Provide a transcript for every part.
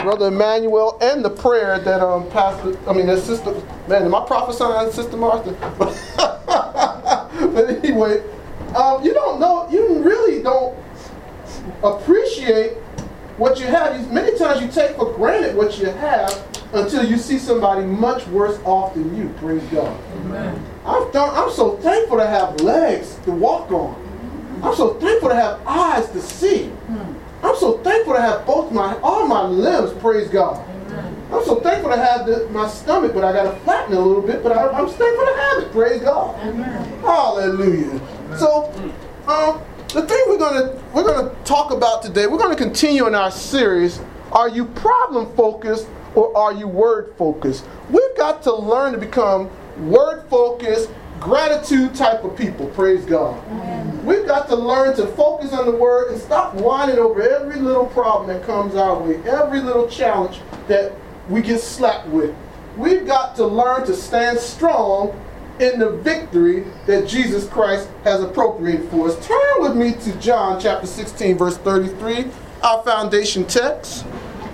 Brother Emmanuel, and the prayer that that Sister, man, am I prophesying Sister Martha? But anyway, you really don't appreciate what you have. Many times you take for granted what you have until you see somebody much worse off than you. Praise God. Amen. I'm so thankful to have legs to walk on. I'm so thankful to have eyes to see. I'm so thankful to have all my limbs. Praise God. Amen. I'm so thankful to have my stomach, but I got to flatten it a little bit. But I'm thankful to have it. Praise God. Amen. Hallelujah. Amen. So, the thing we're gonna talk about today, we're gonna continue in our series. Are you problem focused or are you word focused? We've got to learn to become word focused, gratitude type of people. Praise God. Amen. We've got to learn to focus on the word and stop whining over every little problem that comes our way, every little challenge that we get slapped with. We've got to learn to stand strong in the victory that Jesus Christ has appropriated for us. Turn with me to John chapter 16, verse 33, our foundation text.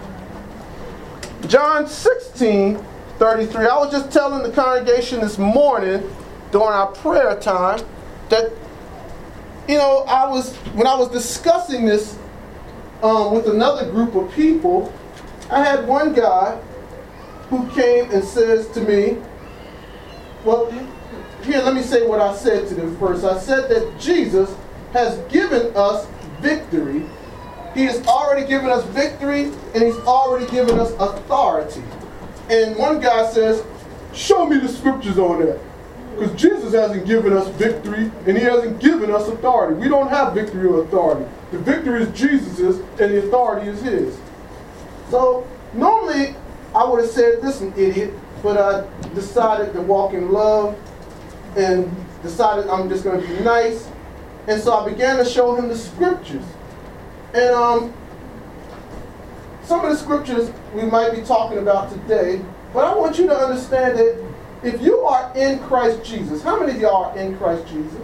John 16, 33. I was just telling the congregation this morning during our prayer time that, when I was discussing this with another group of people, I had one guy who came and says to me, well, here, let me say what I said to them first. I said that Jesus has given us victory. He has already given us victory, and he's already given us authority. And one guy says, show me the scriptures on that. Because Jesus hasn't given us victory, and he hasn't given us authority. We don't have victory or authority. The victory is Jesus's, and the authority is his. So, normally, I would have said, this is an idiot, but I decided to walk in love, and decided I'm just going to be nice. And so I began to show him the scriptures. And some of the scriptures we might be talking about today, but I want you to understand that if you are in Christ Jesus, how many of y'all are in Christ Jesus?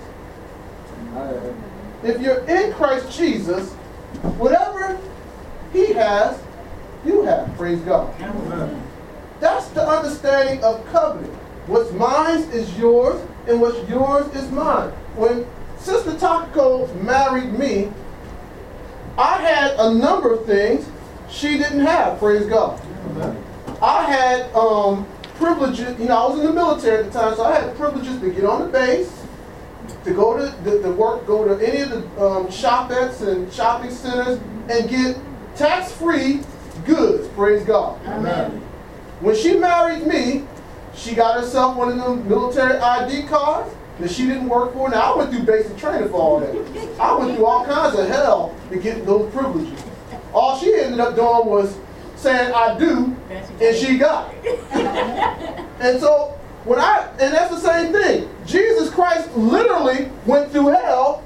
If you're in Christ Jesus, whatever he has, you have. Praise God. Amen. That's the understanding of covenant. What's mine is yours, and what's yours is mine. When Sister Takako married me, I had a number of things she didn't have. Praise God. Amen. I had privileges. I was in the military at the time, so I had privileges to get on the base, to go to work, go to any of the shopettes and shopping centers, and get tax-free goods. Praise God. Amen. When she married me, she got herself one of them military ID cards that she didn't work for. Now, I went through basic training for all that. I went through all kinds of hell to get those privileges. All she ended up doing was saying, I do, and she got it. And so, and that's the same thing. Jesus Christ literally went through hell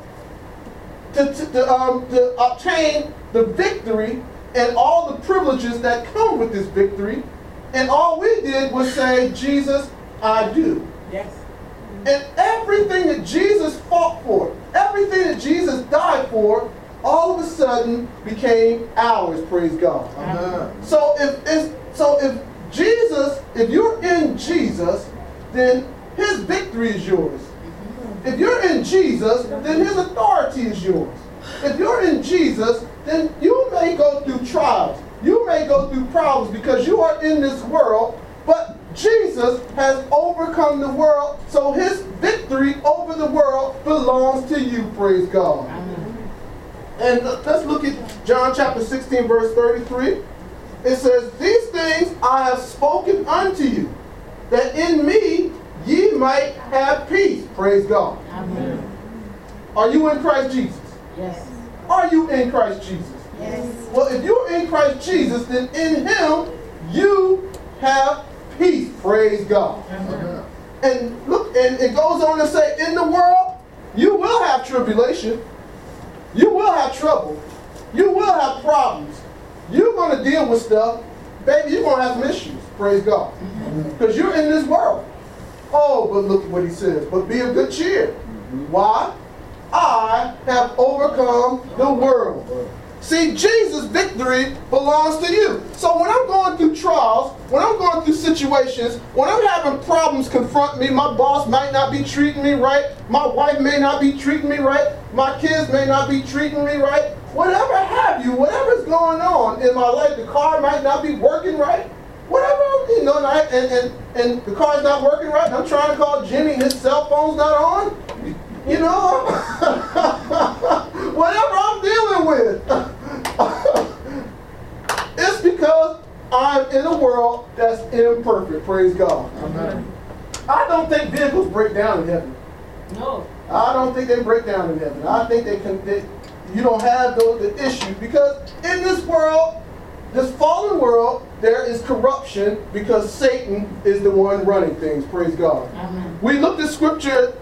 to obtain the victory and all the privileges that come with this victory. And all we did was say, Jesus, I do. Yes. And everything that Jesus fought for, everything that Jesus died for, all of a sudden became ours, praise God. Amen. So if you're in Jesus, then his victory is yours. If you're in Jesus, then his authority is yours. If you're in Jesus, then you may go through trials. You may go through problems because you are in this world, but Jesus has overcome the world, so his victory over the world belongs to you, praise God. Amen. And let's look at John chapter 16, verse 33. It says, these things I have spoken unto you, that in me ye might have peace, praise God. Amen. Are you in Christ Jesus? Yes. Are you in Christ Jesus? Yes. Well, if you're in Christ Jesus, then in him you have peace. Praise God. Amen. And look, and it goes on to say, in the world, you will have tribulation. You will have trouble. You will have problems. You're going to deal with stuff. Baby, you're going to have some issues. Praise God. Because you're in this world. Oh, but look at what he says. But be of good cheer. Why? I have overcome the world. See, Jesus' victory belongs to you. So when I'm going through trials, when I'm going through situations, when I'm having problems confront me, my boss might not be treating me right, my wife may not be treating me right, my kids may not be treating me right, whatever have you, whatever's going on in my life, the car might not be working right, whatever, you know, and the car's not working right, and I'm trying to call Jimmy, his cell phone's not on. You know, whatever I'm dealing with, it's because I'm in a world that's imperfect, praise God. Amen. I don't think vehicles break down in heaven. No. I don't think they break down in heaven. I think you don't have the issues, because in this world, this fallen world, there is corruption because Satan is the one running things, praise God. Amen. We looked at scripture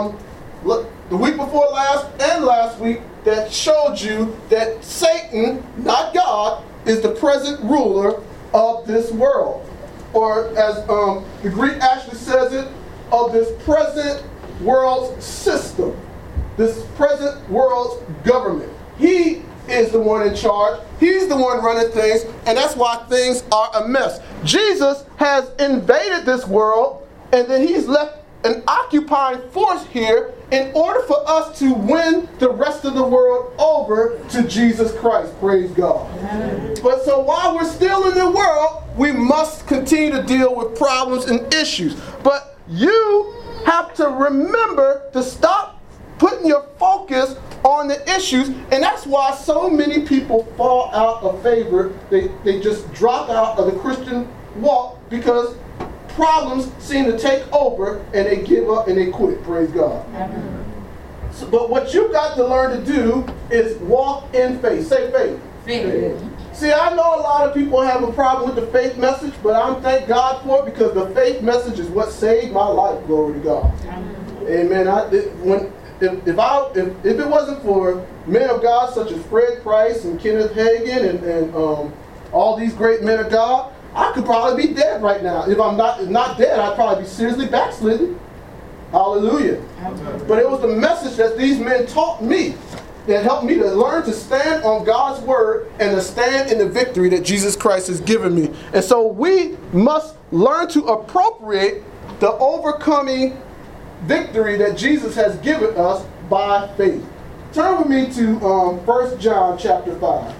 the week before last and last week that showed you that Satan, not God, is the present ruler of this world. Or as the Greek actually says it, of this present world's system, this present world's government. He is the one in charge. He's the one running things, and that's why things are a mess. Jesus has invaded this world, and then he's left an occupying force here in order for us to win the rest of the world over to Jesus Christ. Praise God. Amen. But so while we're still in the world, we must continue to deal with problems and issues. But you have to remember to stop putting your focus on the issues, and that's why so many people fall out of favor. They just drop out of the Christian walk because problems seem to take over and they give up and they quit. Praise God. So, but what you've got to learn to do is walk in faith. Say faith. Faith. See, I know a lot of people have a problem with the faith message, but I'm thank God for it, because the faith message is what saved my life. Glory to God. Amen. If it wasn't for men of God such as Fred Price and Kenneth Hagin and all these great men of God, I could probably be dead right now. If I'm not dead, I'd probably be seriously backslidden. Hallelujah. But it was the message that these men taught me that helped me to learn to stand on God's word and to stand in the victory that Jesus Christ has given me. And so we must learn to appropriate the overcoming victory that Jesus has given us by faith. Turn with me to 1 John chapter 5.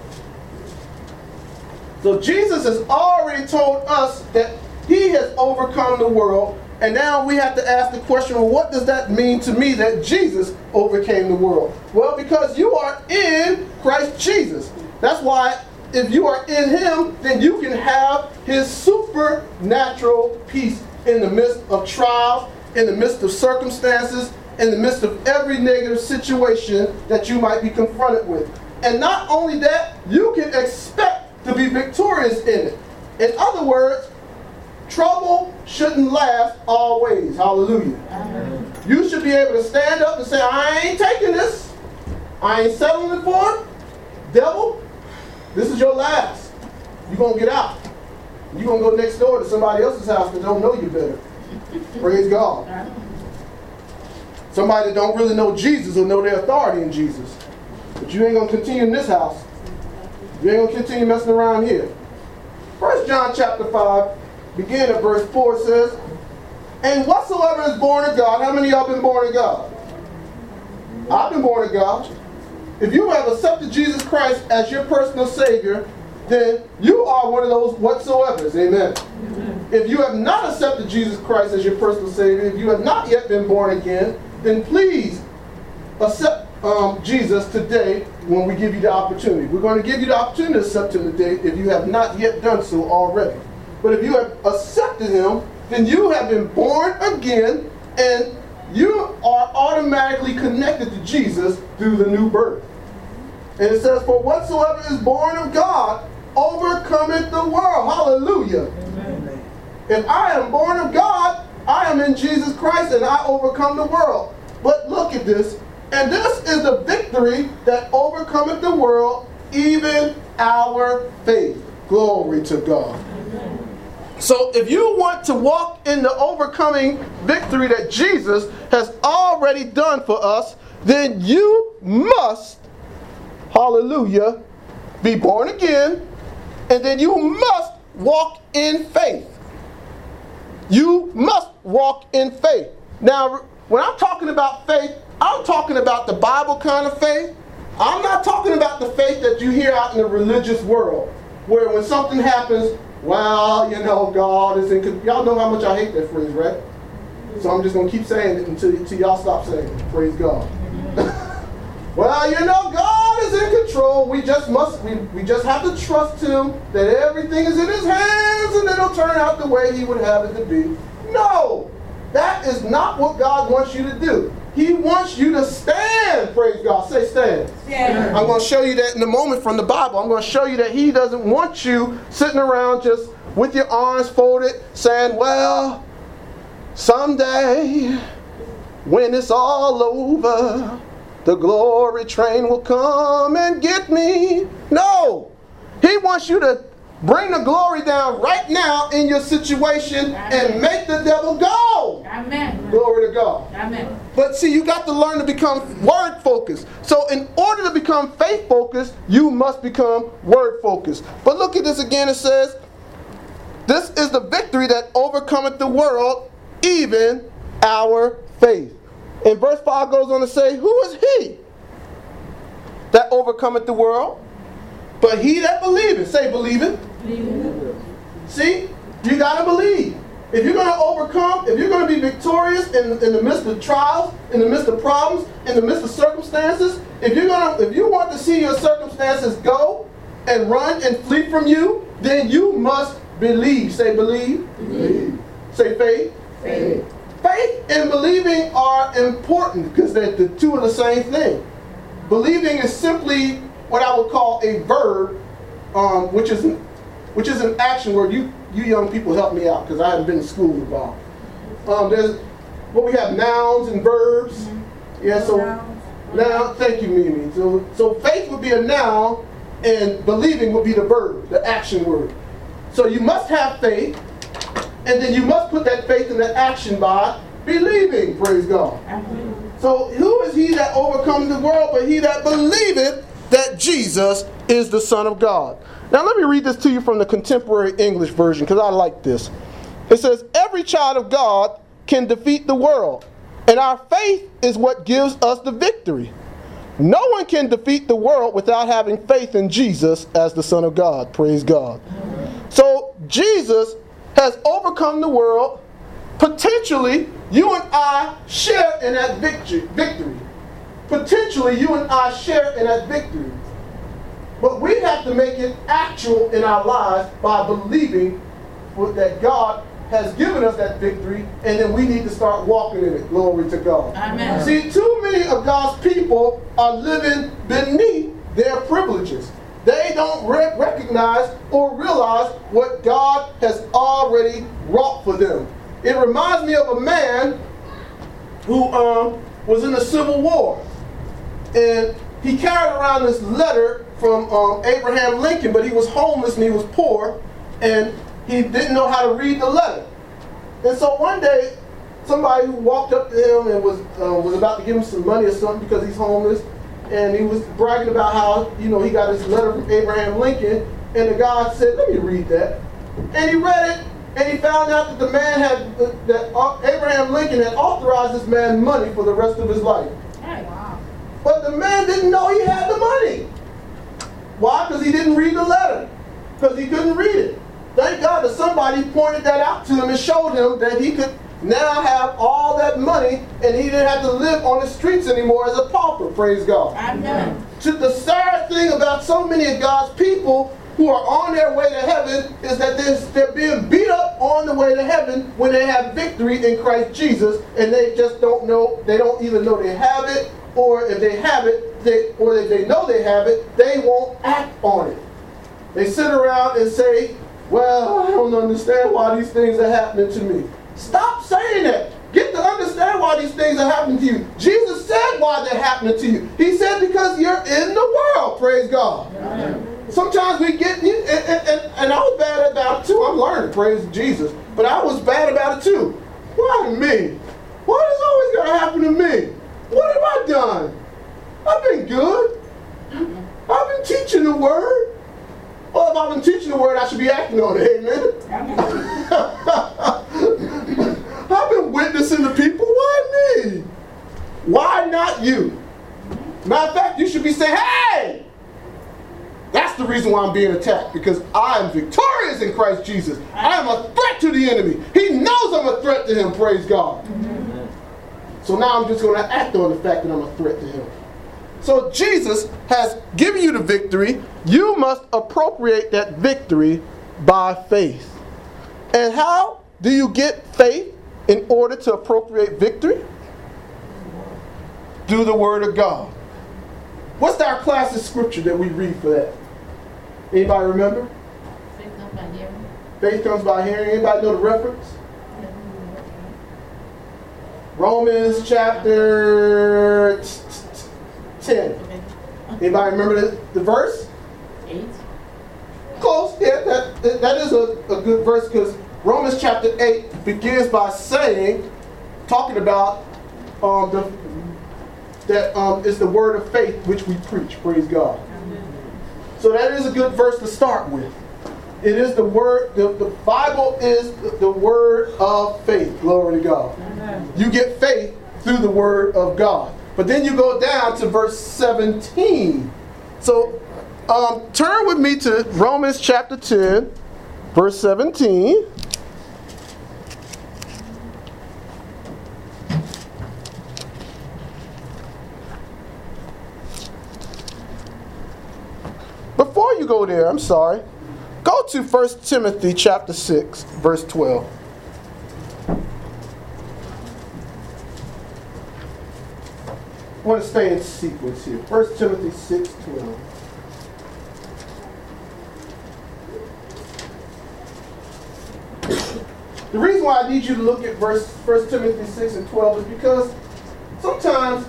So Jesus has already told us that he has overcome the world, and now we have to ask the question, well, what does that mean to me that Jesus overcame the world? Well, because you are in Christ Jesus. That's why if you are in him, then you can have his supernatural peace in the midst of trials, in the midst of circumstances, in the midst of every negative situation that you might be confronted with. And not only that, you can expect to be victorious in it. In other words, trouble shouldn't last always. Hallelujah. Amen. You should be able to stand up and say, I ain't taking this. I ain't settling for it. Devil, this is your last. You're going to get out. You're going to go next door to somebody else's house that don't know you better. Praise God. Somebody that don't really know Jesus will know their authority in Jesus. But you ain't going to continue in this house. You ain't going to continue messing around here. 1 John chapter 5, begin at verse 4, says, and whatsoever is born of God, how many of y'all been born of God? I've been born of God. If you have accepted Jesus Christ as your personal Savior, then you are one of those whatsoevers. Amen. Amen. If you have not accepted Jesus Christ as your personal Savior, if you have not yet been born again, then please accept Jesus today when we give you the opportunity. We're going to give you the opportunity to accept him today if you have not yet done so already. But if you have accepted him, then you have been born again, and you are automatically connected to Jesus through the new birth. And it says, for whatsoever is born of God overcometh the world. Hallelujah. Amen. If I am born of God, I am in Jesus Christ and I overcome the world. But look at this. And this is the victory that overcometh the world, even our faith. Glory to God. Amen. So if you want to walk in the overcoming victory that Jesus has already done for us, then you must, hallelujah, be born again, and then you must walk in faith. You must walk in faith. Now, when I'm talking about faith, I'm talking about the Bible kind of faith. I'm not talking about the faith that you hear out in the religious world, where when something happens, well, you know, God is in control. Y'all know how much I hate that phrase, right? So I'm just going to keep saying it until y'all stop saying it. Praise God. Well, you know, God is in control. We just have to trust Him that everything is in His hands and it'll turn out the way He would have it to be. No, that is not what God wants you to do. He wants you to stand, praise God. Say stand. Yeah. I'm going to show you that in a moment from the Bible. I'm going to show you that He doesn't want you sitting around just with your arms folded saying, well, someday when it's all over, the glory train will come and get me. No. He wants you to bring the glory down right now in your situation. Amen. And make the devil go. Amen. Glory to God. Amen. But see, you got to learn to become word focused. So in order to become faith focused, you must become word focused. But look at this again. It says, this is the victory that overcometh the world, even our faith. And verse 5 goes on to say, who is he that overcometh the world? But he that believeth. Say believeth. See, you got to believe. If you're going to overcome, if you're going to be victorious in the midst of trials, in the midst of problems, in the midst of circumstances, if you want to see your circumstances go and run and flee from you, then you must believe. Say believe. Believe. Say faith. Faith. Faith and believing are important because the two are the same thing. Believing is simply what I would call a verb, which is an action word. You young people help me out because I haven't been to school involved. We have nouns and verbs. Mm-hmm. Yeah, so now thank you, Mimi. So faith would be a noun and believing would be the verb, the action word. So you must have faith. And then you must put that faith into action by believing, praise God. So who is he that overcomes the world but he that believeth that Jesus is the Son of God? Now let me read this to you from the Contemporary English Version because I like this. It says, every child of God can defeat the world, and our faith is what gives us the victory. No one can defeat the world without having faith in Jesus as the Son of God, praise God. So Jesus has overcome the world. Potentially, you and I share in that victory. Potentially, you and I share in that victory. But we have to make it actual in our lives by believing that God has given us that victory, and then we need to start walking in it. Glory to God. Amen. See, too many of God's people are living beneath their privileges. They don't recognize or realize what God has already wrought for them. It reminds me of a man who was in the Civil War. And he carried around this letter from Abraham Lincoln, but he was homeless and he was poor. And he didn't know how to read the letter. And so one day, somebody who walked up to him and was about to give him some money or something because he's homeless. And he was bragging about how, he got his letter from Abraham Lincoln. And the guy said, let me read that. And he read it, and he found out that the man that Abraham Lincoln had authorized this man money for the rest of his life. Hey, wow. But the man didn't know he had the money. Why? Because he didn't read the letter. Because he couldn't read it. Thank God that somebody pointed that out to him and showed him that he could now have all that money and he didn't have to live on the streets anymore as a pauper. Praise God. Amen. The sad thing about so many of God's people who are on their way to heaven is that they're being beat up on the way to heaven when they have victory in Christ Jesus, and they just don't know, they don't even know they have it, or if they have it, or if they know they have it, they won't act on it. They sit around and say, well, I don't understand why these things are happening to me. Stop saying that. Get to understand why these things are happening to you. Jesus said why they're happening to you. He said because you're in the world, praise God. Amen. Sometimes we get, and I was bad about it too. I'm learning, praise Jesus. But I was bad about it too. Why me? Why is always going to happen to me? What have I done? I've been good. I've been teaching the word. Well, if I've been teaching the word, I should be acting on it. Amen. I've been witnessing to people. Why me? Why not you? Matter of fact, you should be saying, hey! That's the reason why I'm being attacked, because I am victorious in Christ Jesus. I am a threat to the enemy. He knows I'm a threat to him, praise God. Amen. So now I'm just going to act on the fact that I'm a threat to him. So Jesus has given you the victory. You must appropriate that victory by faith. And how do you get faith in order to appropriate victory? Through the Word of God. What's our classic scripture that we read for that? Anybody remember? Faith comes by hearing. Faith comes by hearing. Anybody know the reference? Romans chapter 10. Anybody remember the verse? 8. Close. Yeah, that is a good verse, because Romans chapter 8 begins by saying, talking about is the word of faith which we preach. Praise God. So that is a good verse to start with. It is the word, the Bible is the word of faith. Glory to God. Amen. You get faith through the word of God. But then you go down to verse 17. So turn with me to Romans chapter 10, verse 17. Before you go there, I'm sorry, go to 1 Timothy chapter 6, verse 12. I want to stay in sequence here. 1 Timothy 6:12. The reason why I need you to look at 1 Timothy 6 and 12 is because sometimes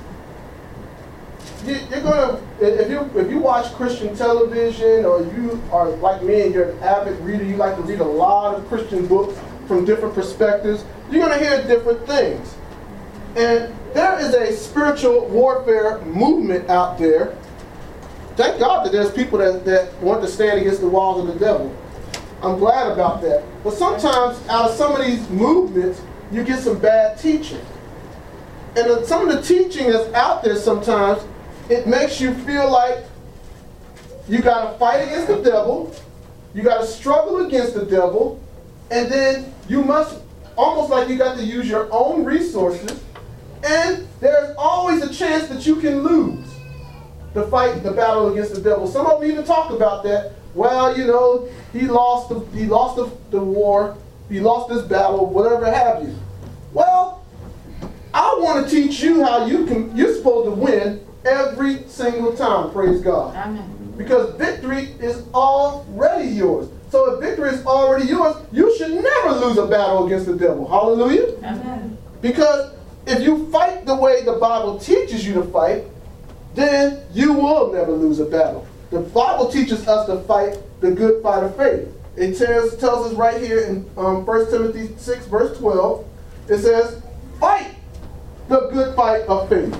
you're gonna, if you watch Christian television, or you are like me and you're an avid reader, you like to read a lot of Christian books from different perspectives, you're gonna hear different things. And there is a spiritual warfare movement out there. Thank God that there's people that want to stand against the walls of the devil. I'm glad about that. But sometimes out of some of these movements, you get some bad teaching. And some of the teaching that's out there sometimes, it makes you feel like you got to fight against the devil, you got to struggle against the devil, and then you must, almost like you got to use your own resources, and there's always a chance that you can lose the fight, the battle against the devil. Some of them even talk about that. Well, you know, he lost the war, he lost this battle, whatever have you. Well, I want to teach you how you're supposed to win every single time, praise God. Amen. Because victory is already yours. So if victory is already yours, you should never lose a battle against the devil. Hallelujah. Amen. Because if you fight the way the Bible teaches you to fight, then you will never lose a battle. The Bible teaches us to fight the good fight of faith. It tells us right here in 1 Timothy 6, verse 12, it says, fight the good fight of faith.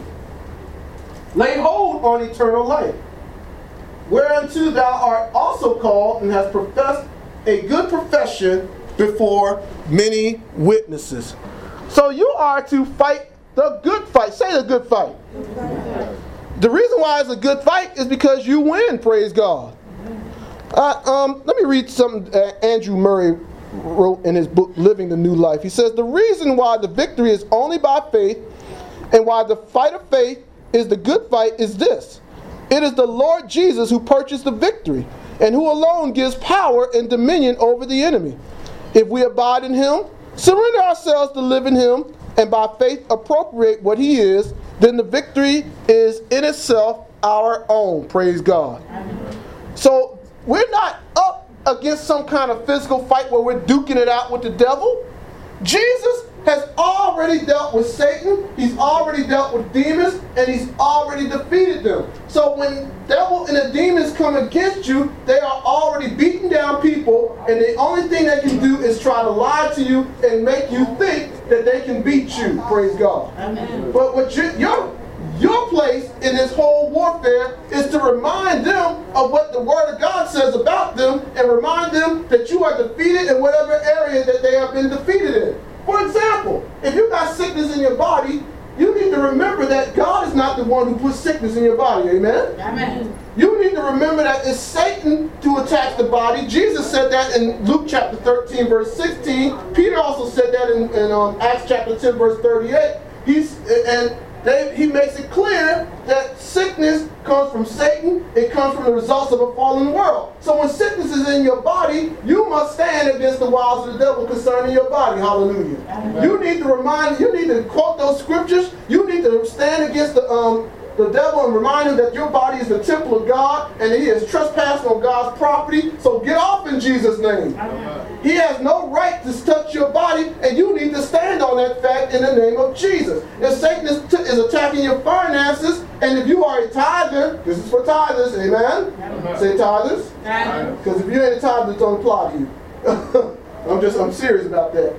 Lay hold on eternal life, whereunto thou art also called, and hast professed a good profession before many witnesses. So you are to fight the good fight. Say the good fight. The reason why it's a good fight is because you win, praise God. Let me read something Andrew Murray wrote in his book, Living the New Life. He says, the reason why the victory is only by faith, and why the fight of faith is the good fight, is this. It is the Lord Jesus who purchased the victory, and who alone gives power and dominion over the enemy. If we abide in him, surrender ourselves to live in him, and by faith appropriate what he is, then the victory is in itself our own. Praise God. Amen. So we're not up against some kind of physical fight where we're duking it out with the devil. Jesus has already dealt with Satan, he's already dealt with demons, and he's already defeated them. So when devil and the demons come against you, they are already beating down people, and the only thing they can do is try to lie to you and make you think that they can beat you. Praise God. Amen. But what Your place in this whole warfare is to remind them of what the Word of God says about them and remind them that you are defeated in whatever area that they have been defeated in. For example, if you got sickness in your body, you need to remember that God is not the one who puts sickness in your body. Amen? Amen. You need to remember that it's Satan to attack the body. Jesus said that in Luke chapter 13, verse 16. Peter also said that in Acts chapter 10, verse 38. He makes it clear that sickness comes from Satan. It comes from the results of a fallen world. So when sickness is in your body, you must stand against the wiles of the devil concerning your body. Hallelujah. Amen. You need to quote those scriptures. You need to stand against the devil and remind him that your body is the temple of God and that he is trespassing on God's property. So get off in Jesus' name. Amen. He has no right to touch your body, and you need to stand on that fact in the name of Jesus. If Satan is attacking your finances, and if you are a tither, this is for tithers, amen? Amen. Say tithers. Because if you ain't a tither, it don't apply to you. I'm serious about that.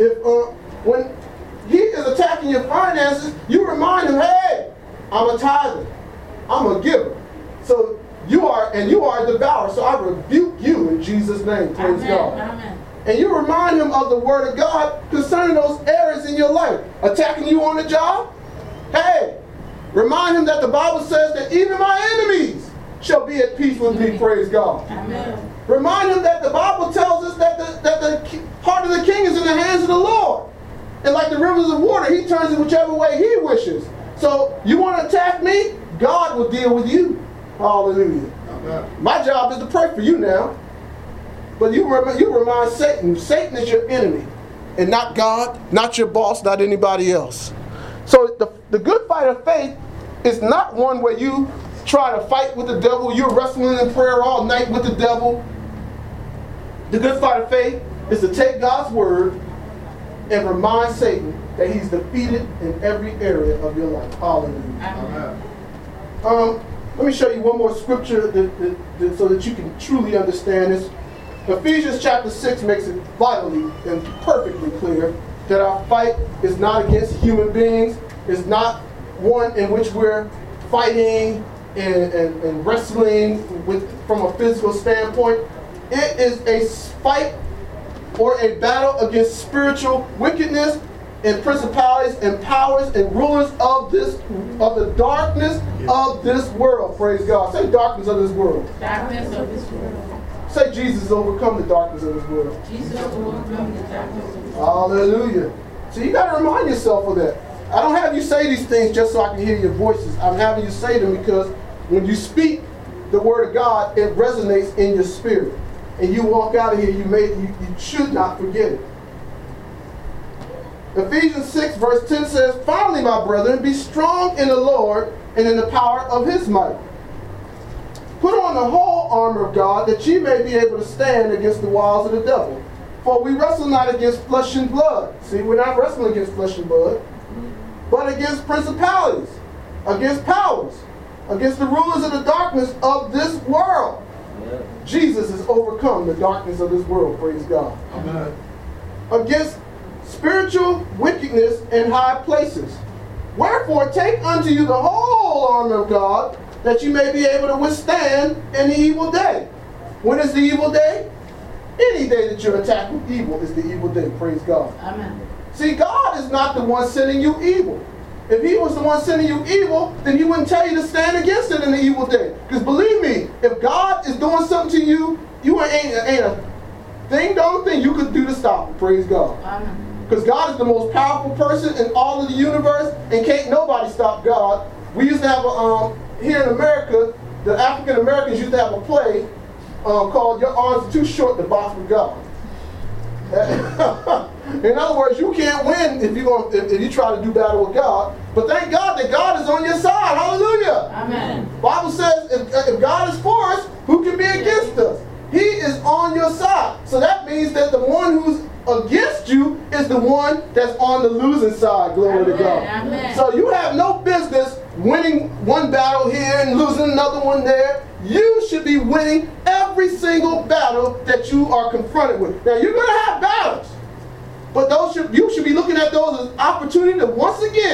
When he is attacking your finances, you remind him, hey, I'm a tither. I'm a giver. So you are a devourer. So I rebuke you in Jesus' name. Praise God. Amen. And you remind him of the Word of God concerning those areas in your life. Attacking you on the job? Hey, remind him that the Bible says that even my enemies shall be at peace with me. Praise God. Amen. Remind him that the Bible tells us that the heart of the king is in the hands of the Lord. And like the rivers of water, he turns it whichever way he wishes. So you want to attack me? God will deal with you. Hallelujah. Amen. My job is to pray for you now. But you remind Satan. Satan is your enemy. And not God, not your boss, not anybody else. So the good fight of faith is not one where you try to fight with the devil. You're wrestling in prayer all night with the devil. The good fight of faith is to take God's word and remind Satan that he's defeated in every area of your life. Hallelujah. Amen. Let me show you one more scripture so that you can truly understand this. Ephesians chapter 6 makes it vitally and perfectly clear that our fight is not against human beings. It's not one in which we're fighting and wrestling from a physical standpoint. It is a fight or a battle against spiritual wickedness and principalities and powers and rulers of the darkness of this world. Praise God. Say darkness of this world. Darkness of this world. Say Jesus has overcome the darkness of this world. Jesus has overcome the darkness of this world. Hallelujah. So you got to remind yourself of that. I don't have you say these things just so I can hear your voices. I'm having you say them because when you speak the word of God, it resonates in your spirit. And you walk out of here, you should not forget it. Ephesians 6 verse 10 says, "Finally, my brethren, be strong in the Lord and in the power of his might. Put on the whole armor of God, that ye may be able to stand against the wiles of the devil. For we wrestle not against flesh and blood." See, we're not wrestling against flesh and blood, but against principalities, against powers, against the rulers of the darkness of this world. Amen. Jesus has overcome the darkness of this world, praise God. Amen. Against spiritual wickedness in high places. Wherefore take unto you the whole armor of God, that you may be able to withstand in the evil day. When is the evil day? Any day that you're attacked with evil is the evil day. Praise God. Amen. See, God is not the one sending you evil. If he was the one sending you evil, then he wouldn't tell you to stand against it in the evil day. Because believe me, if God is doing something to you, you ain't a dong thing you could do to stop it. Praise God. Because God is the most powerful person in all of the universe, and can't nobody stop God. We used to have here in America, the African Americans used to have a play called "Your Arms Are Too Short to Box with God." In other words, you can't win if you try to do battle with God. But thank God that God is on your side. Hallelujah. Amen. The Bible says if God is for us, who can be against us? He is on your side. So that means that the one who's against you is the one that's on the losing side. Glory to God. Amen. So you have no business winning one battle here and losing another one there. You should be winning every single battle that you are confronted with. Now you're going to have battles, but you should be looking at those as opportunity to once again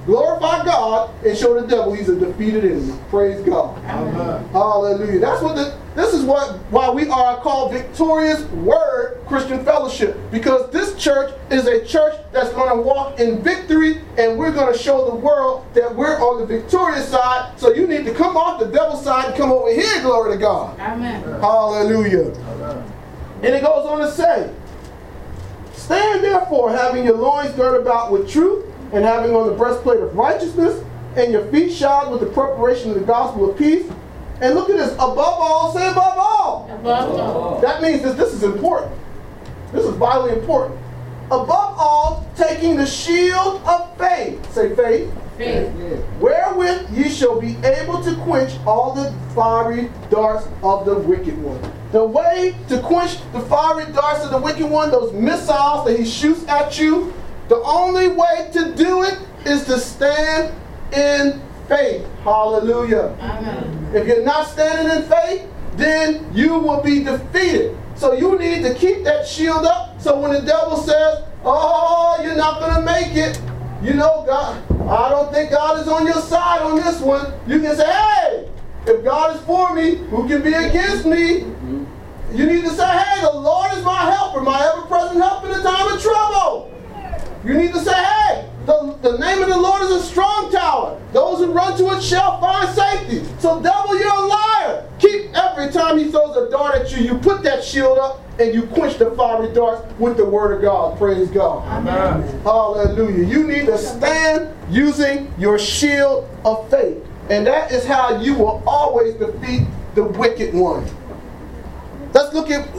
glorify God and show the devil he's a defeated enemy. Praise God. Amen. Hallelujah. That's what this is why we are called Victorious Word Christian Fellowship, because this church is a church that's going to walk in victory, and we're going to show the world that we're on the victorious side. So you need to come off the devil's side and come over here. Glory to God. Amen. Hallelujah. Amen. And it goes on to say, stand therefore, having your loins girded about with truth, and having on the breastplate of righteousness, and your feet shod with the preparation of the gospel of peace. And look at this, above all, say above all. Above all. That means that this is important. This is vitally important. Above all, taking the shield of faith, say faith, Faith. wherewith ye shall be able to quench all the fiery darts of the wicked one. The way to quench the fiery darts of the wicked one, those missiles that he shoots at you, the only way to do it is to stand in faith. Hallelujah. Amen. If you're not standing in faith, then you will be defeated. So you need to keep that shield up, so when the devil says, oh, you're not going to make it, you know, God, I don't think God is on your side on this one. You can say, hey, if God is for me, who can be against me? You need to say, hey, the Lord is my helper, my ever-present help in the time of trouble. You need to say, hey, the name of the Lord is a strong tower. Those who run to it shall find safety. So devil, you're a liar. Keep, every time he throws a dart at you, you put that shield up and you quench the fiery darts with the word of God. Praise God. Amen. Hallelujah. You need to stand using your shield of faith. And that is how you will always defeat the wicked one. Let's look at,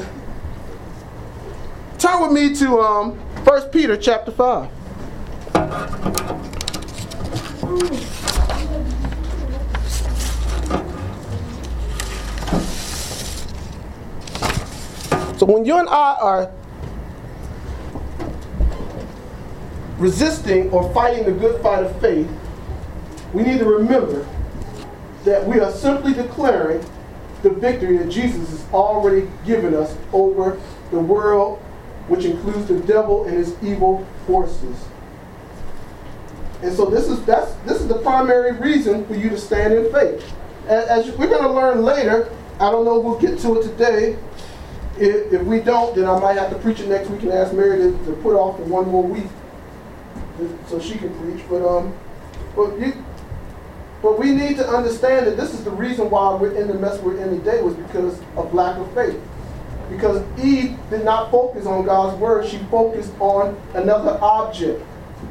turn with me to 1 Peter chapter 5. So when you and I are resisting or fighting the good fight of faith, we need to remember that we are simply declaring the victory that Jesus has already given us over the world, which includes the devil and his evil forces. And so this is the primary reason for you to stand in faith. As we're going to learn later, I don't know if we'll get to it today. If we don't, then I might have to preach it next week and ask Mary to put off for one more week so she can preach. But we need to understand that this is the reason why we're in the mess we're in today, was because of lack of faith. Because Eve did not focus on God's word, she focused on another object.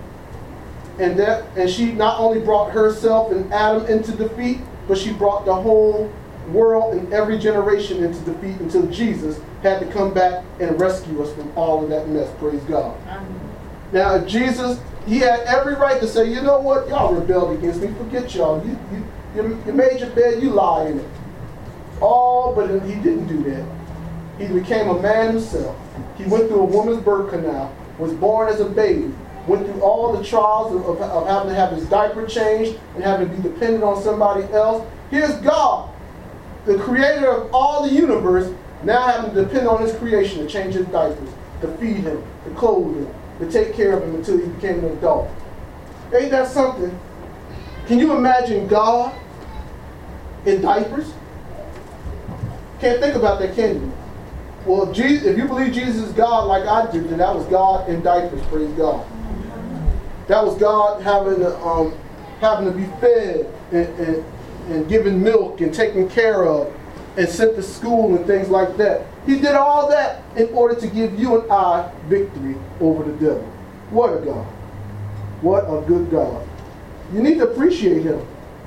And she not only brought herself and Adam into defeat, but she brought the whole world and every generation into defeat until Jesus had to come back and rescue us from all of that mess. Praise God. Amen. Now, if Jesus, he had every right to say, you know what, y'all rebelled against me, forget y'all. You made your bed, you lie in it. Oh, but he didn't do that. He became a man himself. He went through a woman's birth canal, was born as a baby, went through all the trials of having to have his diaper changed and having to be dependent on somebody else. Here's God, the creator of all the universe, now having to depend on his creation to change his diapers, to feed him, to clothe him, to take care of him until he became an adult. Ain't that something? Can you imagine God in diapers? Can't think about that, can you? Well, if you believe Jesus is God like I do, then that was God in diapers, praise God. That was God having to be fed and given milk and taken care of and sent to school and things like that. He did all that in order to give you and I victory over the devil. What a God. What a good God. You need to appreciate him.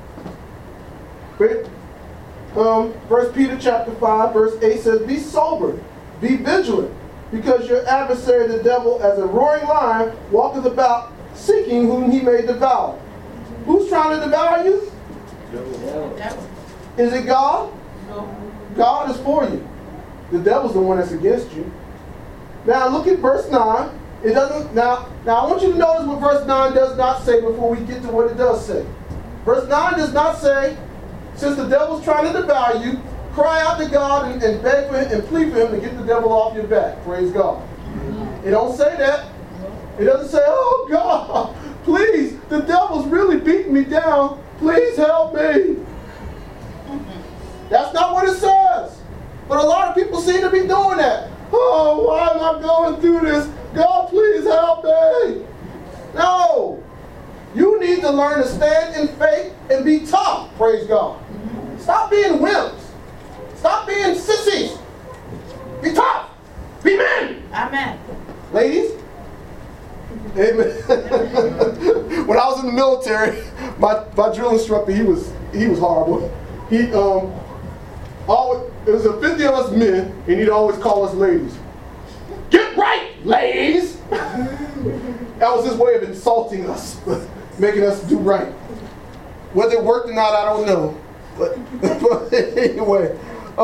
1 Peter chapter 5, verse 8 says, be sober, be vigilant, because your adversary the devil, as a roaring lion, walketh about, seeking whom he may devour. Who's trying to devour you? Devil. Is it God? No. God is for you. The devil's the one that's against you. Now look at verse 9. It doesn't. Now I want you to notice what verse 9 does not say before we get to what it does say. Verse 9 does not say, since the devil's trying to devour you, cry out to God and beg for him and plead for him to get the devil off your back. Praise God. It don't say that. It doesn't say, oh God, please, the devil's really beating me down. Please help me. That's not what it says. But a lot of people seem to be doing that. Oh, why am I going through this? God, please help me. No. You need to learn to stand in faith and be tough. Praise God. Stop being wimps. Stop being sissies. Be tough. Be men. Amen. Ladies. Amen. When I was in the military, my drill instructor, he was horrible. He always, it was a 50 of us men, and he'd always call us ladies. Get right, ladies! That was his way of insulting us, making us do right. Whether it worked or not, I don't know. But anyway,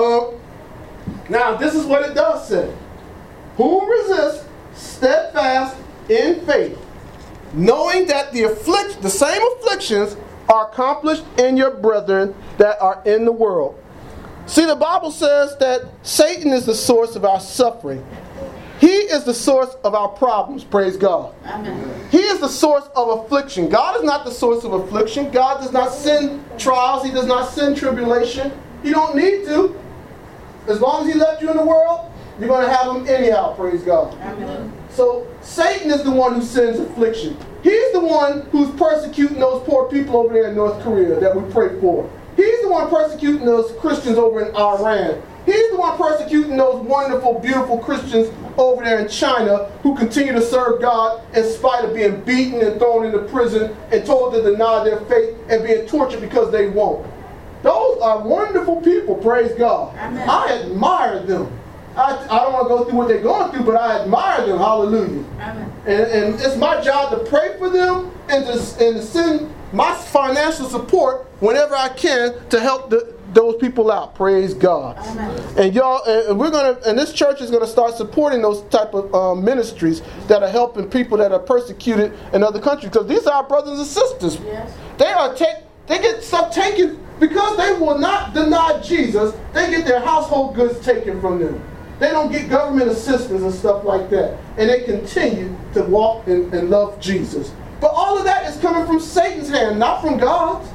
now this is what it does say. Whom resist steadfast in faith, knowing that the same afflictions are accomplished in your brethren that are in the world. See, the Bible says that Satan is the source of our suffering. He is the source of our problems, praise God. Amen. He is the source of affliction. God is not the source of affliction. God does not send trials. He does not send tribulation. He don't need to. As long as he left you in the world, you're going to have him anyhow, praise God. Amen. So Satan is the one who sends affliction. He's the one who's persecuting those poor people over there in North Korea that we pray for. He's the one persecuting those Christians over in Iran. He's the one persecuting those wonderful, beautiful Christians over there in China who continue to serve God in spite of being beaten and thrown into prison and told to deny their faith and being tortured because they won't. Those are wonderful people, praise God. Amen. I admire them. I don't want to go through what they're going through, but I admire them. Hallelujah. Amen. And it's my job to pray for them and to send my financial support whenever I can to help those people out. Praise God. Amen. And y'all, and this church is gonna start supporting those type of ministries that are helping people that are persecuted in other countries, because these are our brothers and sisters. Yes. They get stuff taken because they will not deny Jesus. They get their household goods taken from them. They don't get government assistance and stuff like that. And they continue to walk and love Jesus. But all of that is coming from Satan's hand, not from God's.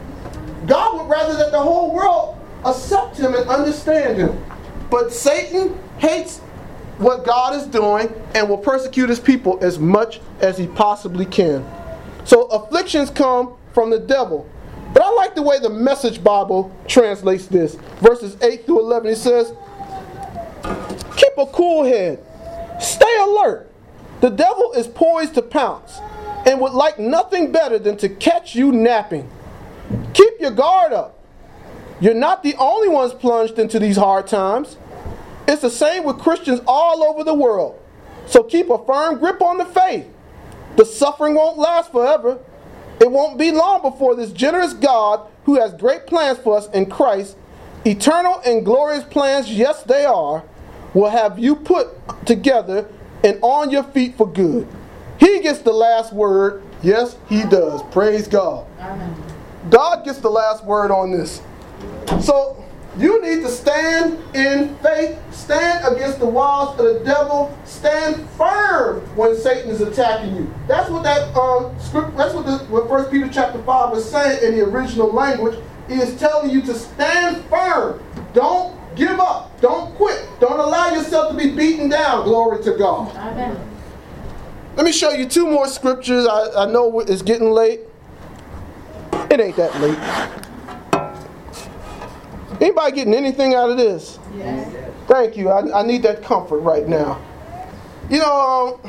God would rather that the whole world accept him and understand him. But Satan hates what God is doing and will persecute his people as much as he possibly can. So afflictions come from the devil. But I like the way the Message Bible translates this. Verses 8 through 11, it says, keep a cool head. Stay alert. The devil is poised to pounce and would like nothing better than to catch you napping. Keep your guard up. You're not the only ones plunged into these hard times. It's the same with Christians all over the world. So keep a firm grip on the faith. The suffering won't last forever. It won't be long before this generous God, who has great plans for us in Christ, eternal and glorious plans, yes they are, will have you put together and on your feet for good. He gets the last word. Yes, he does. Praise God. Amen. God gets the last word on this. So you need to stand in faith, stand against the wiles of the devil, stand firm when Satan is attacking you. That's what that script. That's what 1 Peter chapter 5 is saying in the original language. He is telling you to stand firm. Don't give up. Don't quit. Don't allow yourself to be beaten down. Glory to God. Amen. Let me show you two more scriptures. I know it's getting late. It ain't that late. Anybody getting anything out of this? Yes. Thank you. I need that comfort right now. You know,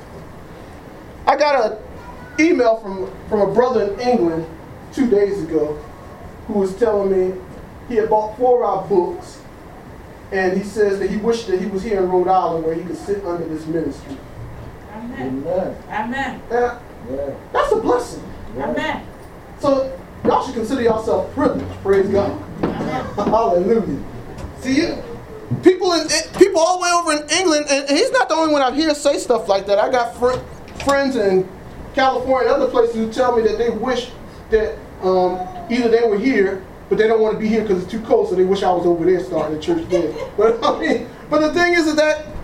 I got an email from a brother in England 2 days ago who was telling me he had bought 4 of our books, and he says that he wished that he was here in Rhode Island where he could sit under this ministry. Amen. Amen. Amen. Yeah, that's a blessing. Amen. So y'all should consider yourself privileged. Praise God. Amen. Hallelujah. See, people all the way over in England, and he's not the only one out here say stuff like that. I got friends in California and other places who tell me that they wish that either they were here, but they don't want to be here because it's too cold, so they wish I was over there starting a church there. But the thing is that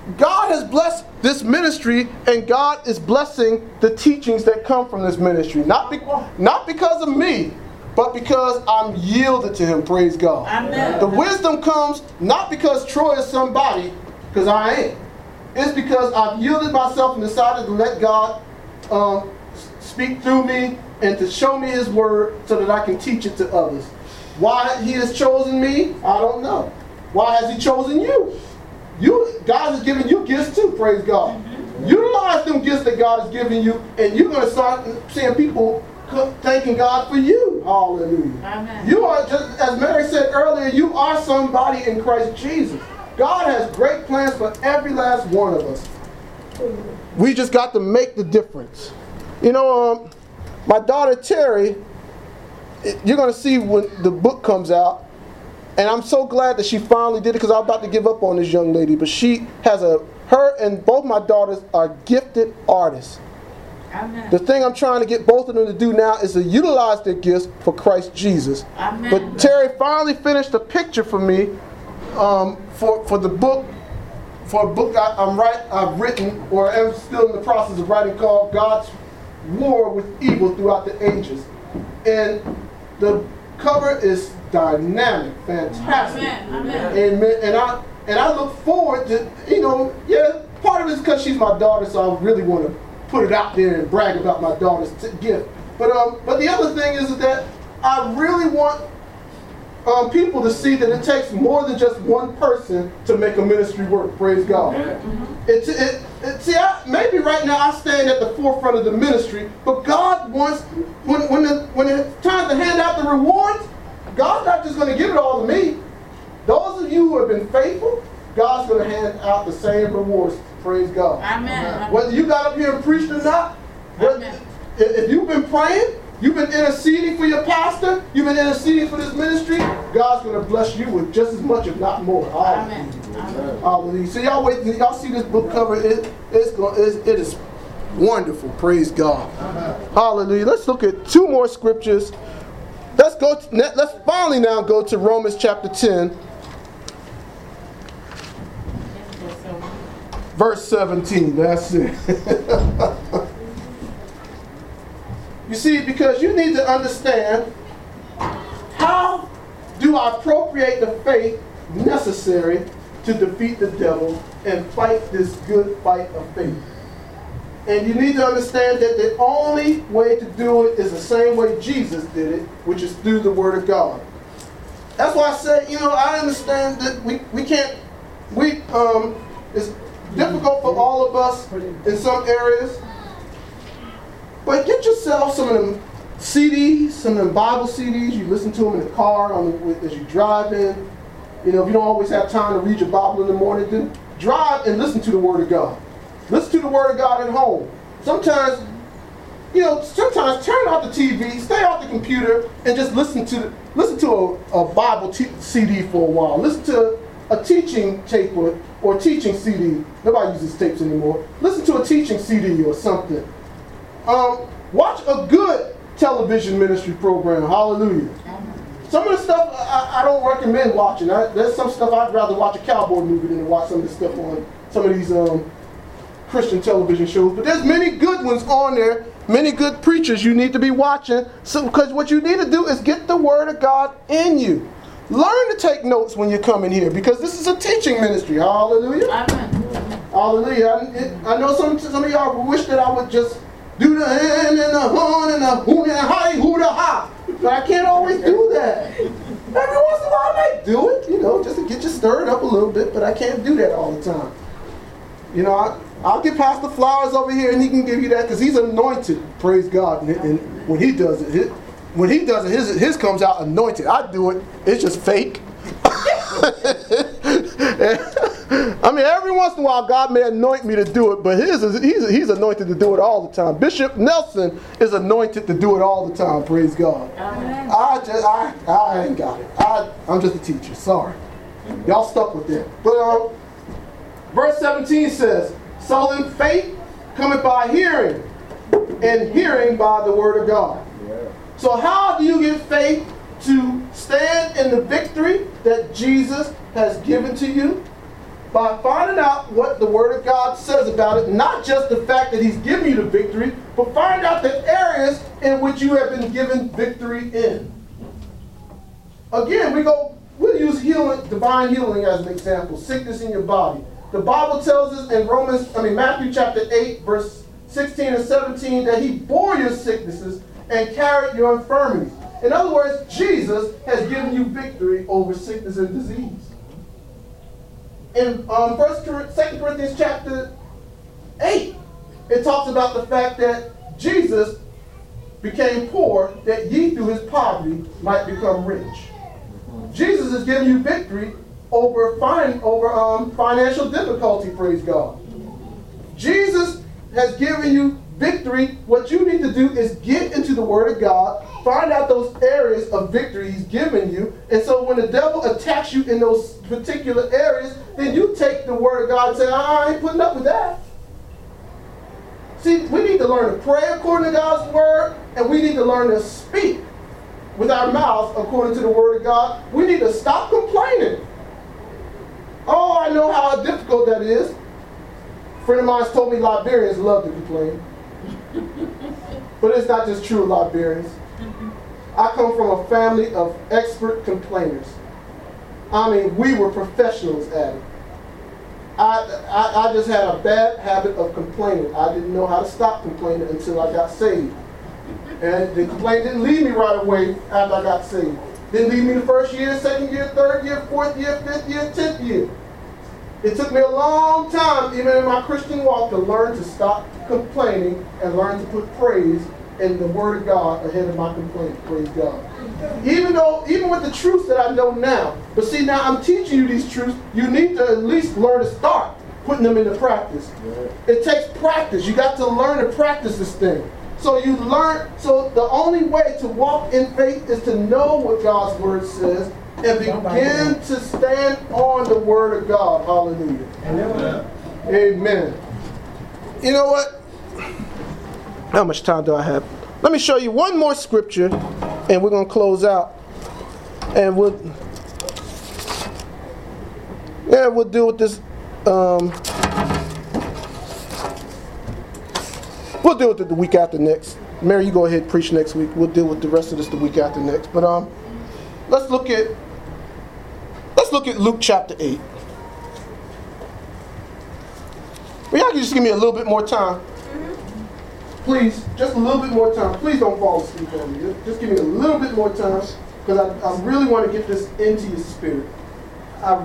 God has blessed this ministry, and God is blessing the teachings that come from this ministry. Not because of me, but because I'm yielded to Him, praise God. Amen. The wisdom comes not because Troy is somebody, because I ain't. It's because I've yielded myself and decided to let God speak through me and to show me His word so that I can teach it to others. Why He has chosen me, I don't know. Why has He chosen you? God has given you gifts too, praise God. Utilize them gifts that God has given you, and you're going to start seeing people thanking God for you. Hallelujah. Amen. You are, just as Mary said earlier, you are somebody in Christ Jesus. God has great plans for every last one of us. We just got to make the difference. You know, my daughter Terry, you're going to see when the book comes out, and I'm so glad that she finally did it, because I was about to give up on this young lady. But she has her and both my daughters are gifted artists. Amen. The thing I'm trying to get both of them to do now is to utilize their gifts for Christ Jesus. Amen. But Terry finally finished a picture for me for the book, for a book I've written, or am still in the process of writing, called God's War with Evil Throughout the Ages. And the cover is dynamic, fantastic. Amen. And I look forward to, part of it is because she's my daughter, so I really want to put it out there and brag about my daughter's gift. But the other thing is that I really want people to see that it takes more than just one person to make a ministry work. Praise God. Maybe right now I stand at the forefront of the ministry, but God wants, when it's time to hand out the rewards, God's not just going to give it all to me. Those of you who have been faithful, God's going to hand out the same rewards. Praise God. Amen. Whether you got up here and preached or not, if you've been praying, you've been interceding for your pastor, you've been interceding for this ministry, God's going to bless you with just as much, if not more. Amen. Hallelujah. So y'all see this book cover? It is wonderful. Praise God. Hallelujah. Let's look at two more scriptures. Let's finally now go to Romans chapter 10, verse 17. That's it. You see, because you need to understand, how do I appropriate the faith necessary to defeat the devil and fight this good fight of faith? And you need to understand that the only way to do it is the same way Jesus did it, which is through the Word of God. That's why I say, I understand that it's difficult for all of us in some areas. But get yourself some of them CDs, some of them Bible CDs. You listen to them in the car as you drive in. If you don't always have time to read your Bible in the morning, then drive and listen to the Word of God. Listen to the Word of God at home. Sometimes turn off the TV, stay off the computer, and just listen to a Bible CD for a while. Listen to a teaching tape or teaching CD. Nobody uses tapes anymore. Listen to a teaching CD or something. Watch a good television ministry program. Hallelujah. Some of the stuff I don't recommend watching. There's some stuff I'd rather watch a cowboy movie than to watch some of this stuff on some of these Christian television shows. But there's many good ones on there, many good preachers you need to be watching. Because what you need to do is get the Word of God in you. Learn to take notes when you come in here, because this is a teaching ministry. Hallelujah. Amen. Hallelujah. I know some of y'all wish that I would just do the hand and the horn and the hoon and the hi, hoo the ha. But I can't always do that. Every once in a while I might do it, just to get you stirred up a little bit, but I can't do that all the time. I'll get Pastor Flowers over here and he can give you that, because he's anointed, praise God. And when he does it, his comes out anointed. I do it, it's just fake. I mean, every once in a while God may anoint me to do it, but he's anointed to do it all the time. Bishop Nelson is anointed to do it all the time, praise God. Amen. I ain't got it. I'm just a teacher, sorry. Y'all stuck with that. But verse 17 says, so then faith cometh by hearing, and hearing by the Word of God. So how do you get faith to stand in the victory that Jesus has given to you? by finding out what the Word of God says about it, not just the fact that He's giving you the victory, but find out the areas in which you have been given victory in. Again, we'll use healing, divine healing as an example, sickness in your body. The Bible tells us in Matthew chapter 8, verse 16 and 17, that He bore your sicknesses and carried your infirmities. In other words, Jesus has given you victory over sickness and disease. In 2 Corinthians chapter 8, it talks about the fact that Jesus became poor, that ye through His poverty might become rich. Jesus has given you victory over financial difficulty, praise God. Jesus has given you victory. What you need to do is get into the Word of God, find out those areas of victory He's given you, and so when the devil attacks you in those particular areas, then you take the Word of God and say, I ain't putting up with that. See, we need to learn to pray according to God's Word, and we need to learn to speak with our mouths according to the Word of God. We need to stop complaining. Oh, I know how difficult that is. A friend of mine told me Liberians love to complain. But it's not just true Liberians. I come from a family of expert complainers. I mean, we were professionals at it. I just had a bad habit of complaining. I didn't know how to stop complaining until I got saved. And the complaint didn't leave me right away after I got saved. Didn't leave me the first year, second year, third year, fourth year, fifth year, 10th year. It took me a long time, even in my Christian walk, to learn to stop complaining and learn to put praise in the Word of God ahead of my complaint. Praise God. Even with the truths that I know now. But see, now I'm teaching you these truths. You need to at least learn to start putting them into practice. It takes practice. You got to learn to practice this thing. So the only way to walk in faith is to know what God's Word says and begin to stand on the Word of God. Hallelujah. Amen. Amen. You know what? How much time do I have? Let me show you one more scripture and we're going to close out. And we'll deal with this. We'll deal with it the week after next. Mary, you go ahead and preach next week. We'll deal with the rest of this the week after next. But let's look at Luke chapter 8. Well, y'all can just give me a little bit more time. Please, just a little bit more time. Please don't fall asleep on me. Just give me a little bit more time, because I really want to get this into your spirit. I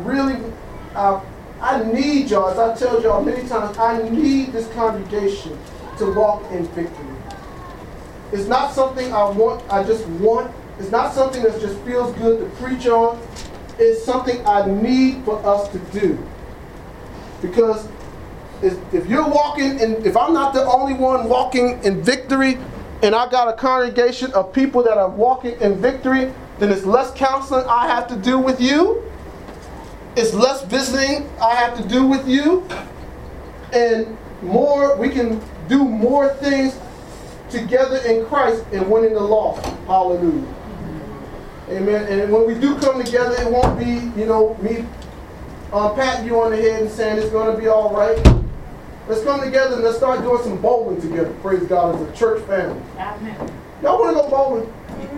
need y'all, as I tell y'all many times, I need this congregation to walk in victory. It's not something I just want. It's not something that just feels good to preach on. It's something I need for us to do. Because if you're walking, and if I'm not the only one walking in victory, and I got a congregation of people that are walking in victory, then it's less counseling I have to do with you. It's less visiting I have to do with you. And we can do more things together in Christ and winning the lost. Hallelujah. Amen. And when we do come together, it won't be, me patting you on the head and saying it's going to be all right. Let's come together and let's start doing some bowling together. Praise God, as a church family. Amen. Y'all want to go bowling?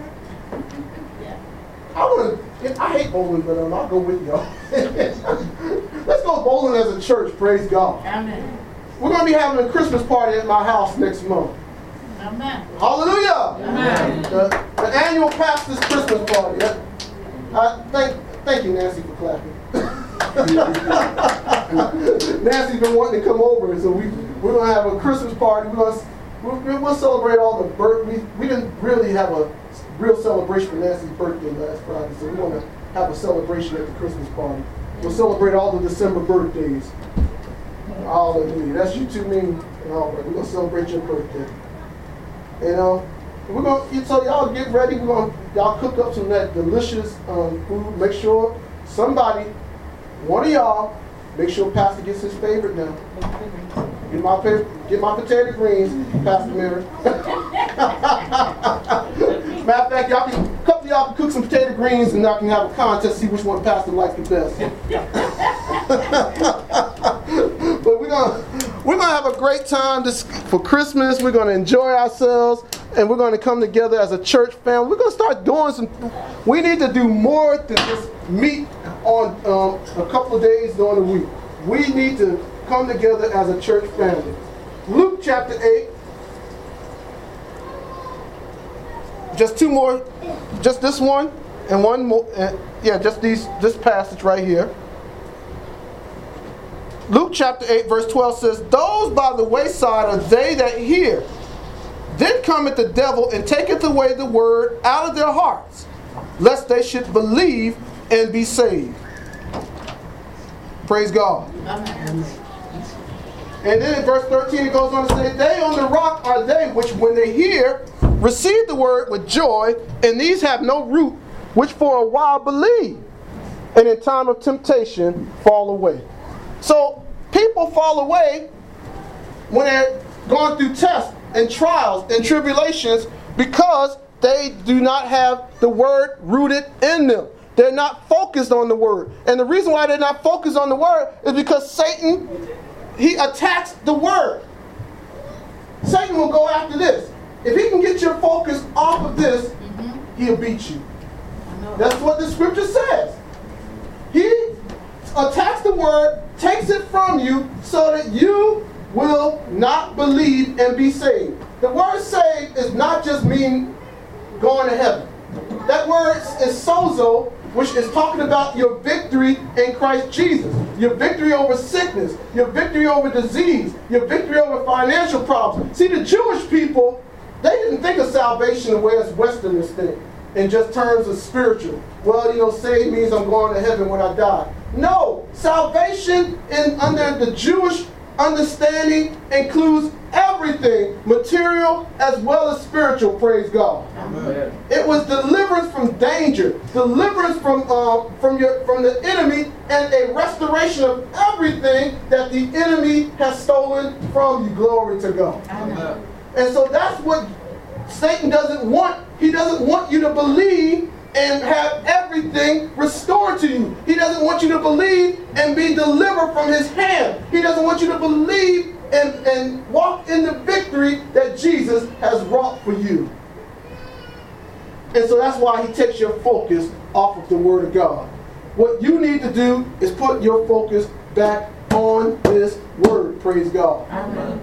Yeah. I hate bowling, but I'll go with y'all. Let's go bowling as a church. Praise God. Amen. We're going to be having a Christmas party at my house next month. Amen. Hallelujah. Amen. The annual pastor's Christmas party. Thank you, Nancy, for clapping. Nancy's been wanting to come over, so we're going to have a Christmas party. We'll celebrate all the birthdays. We didn't really have a real celebration for Nancy's birthday last Friday, so we want to have a celebration at the Christmas party. We'll celebrate all the December birthdays. Hallelujah. That's you too, mean. All right, we're going to celebrate your birthday. We're going to, so y'all get ready. Y'all cook up some of that delicious food. Make sure one of y'all, make sure Pastor gets his favorite now. Get my potato greens, Pastor Mary. Matter of fact, a couple of y'all can cook some potato greens and y'all can have a contest, see which one Pastor likes the best. great time for Christmas. We're going to enjoy ourselves, and we're going to come together as a church family. We're going to start doing we need to do more than just meet on a couple of days during the week. We need to come together as a church family. Luke chapter 8. Just two more, just this one and one more. Just this passage right here. Luke chapter 8 verse 12 says, "Those by the wayside are they that hear. Then cometh the devil and taketh away the word out of their hearts, lest they should believe and be saved." Praise God. Amen. And then in verse 13 it goes on to say, "They on the rock are they which when they hear, receive the word with joy, and these have no root, which for a while believe, and in time of temptation fall away." So people fall away when they're going through tests and trials and tribulations because they do not have the word rooted in them. They're not focused on the word. And the reason why they're not focused on the word is because Satan, he attacks the word. Satan will go after this. If he can get your focus off of this, he'll beat you. That's what the scripture says. He attacks the word, takes it from you so that you will not believe and be saved. The word saved is not just mean going to heaven. That word is sozo, which is talking about your victory in Christ Jesus. Your victory over sickness, your victory over disease, your victory over financial problems. See, the Jewish people, they didn't think of salvation the way us Westerners think, in just terms of spiritual. Well, saved means I'm going to heaven when I die. No, salvation under the Jewish understanding includes everything, material as well as spiritual, praise God. Amen. It was deliverance from danger, deliverance from the enemy, and a restoration of everything that the enemy has stolen from you. Glory to God. Amen. And so that's what Satan doesn't want. He doesn't want you to believe and have everything restored to you. He doesn't want you to believe and be delivered from his hand. He doesn't want you to believe and walk in the victory that Jesus has wrought for you. And so that's why he takes your focus off of the Word of God. What you need to do is put your focus back on this Word. Praise God. Amen.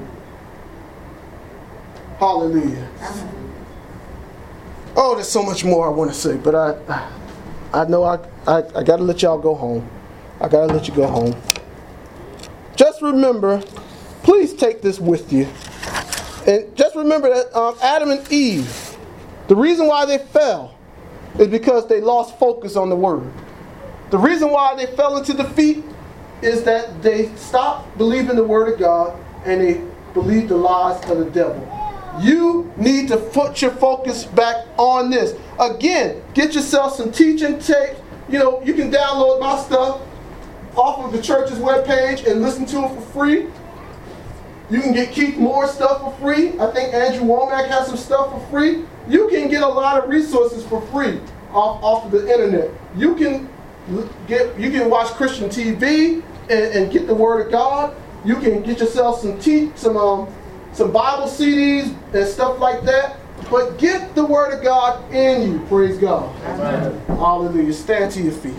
Hallelujah. Amen. Oh, there's so much more I want to say, but I know I got to let y'all go home. I got to let you go home. Just remember, please take this with you. And just remember that Adam and Eve, the reason why they fell is because they lost focus on the Word. The reason why they fell into defeat is that they stopped believing the Word of God and they believed the lies of the devil. You need to put your focus back on this. Again, get yourself some teaching tapes. You can download my stuff off of the church's webpage and listen to it for free. You can get Keith Moore's stuff for free. I think Andrew Womack has some stuff for free. You can get a lot of resources for free off of the internet. You can watch Christian TV and get the Word of God. You can get yourself some Bible CDs and stuff like that. But get the Word of God in you. Praise God. Amen. Hallelujah. Stand to your feet.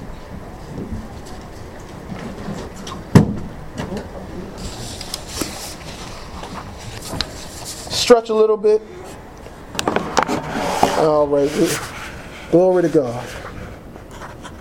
Stretch a little bit. All right. Glory to God.